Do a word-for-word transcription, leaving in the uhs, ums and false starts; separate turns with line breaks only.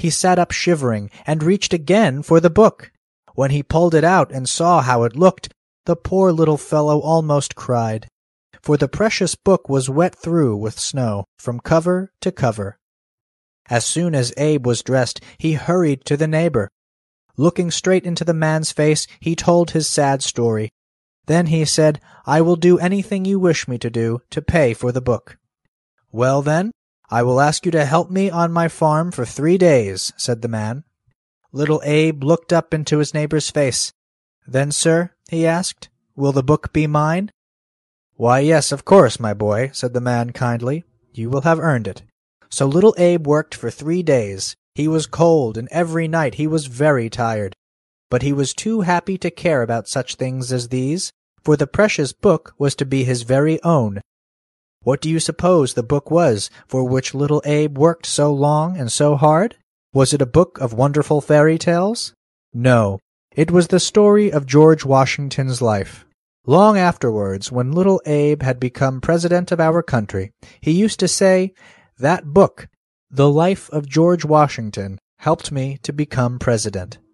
he sat up shivering and reached again for the book. When he pulled it out and saw how it looked, the poor little fellow almost cried, for the precious book was wet through with snow from cover to cover. As soon as Abe was dressed, he hurried to the neighbor. Looking straight into the man's face, he told his sad story. Then he said, "I will do anything you wish me to do to pay for the book." "Well, then, I will ask you to help me on my farm for three days," said the man. Little Abe looked up into his neighbor's face. "Then, sir," he asked, "will the book be mine?" "Why, yes, of course, my boy," said the man kindly. "You will have earned it." So little Abe worked for three days. He was cold, and every night he was very tired. But he was too happy to care about such things as these, for the precious book was to be his very own. What do you suppose the book was for which little Abe worked so long and so hard? Was it a book of wonderful fairy tales? No, it was the story of George Washington's life. Long afterwards, when little Abe had become president of our country, he used to say, "That book, The Life of George Washington, helped me to become president."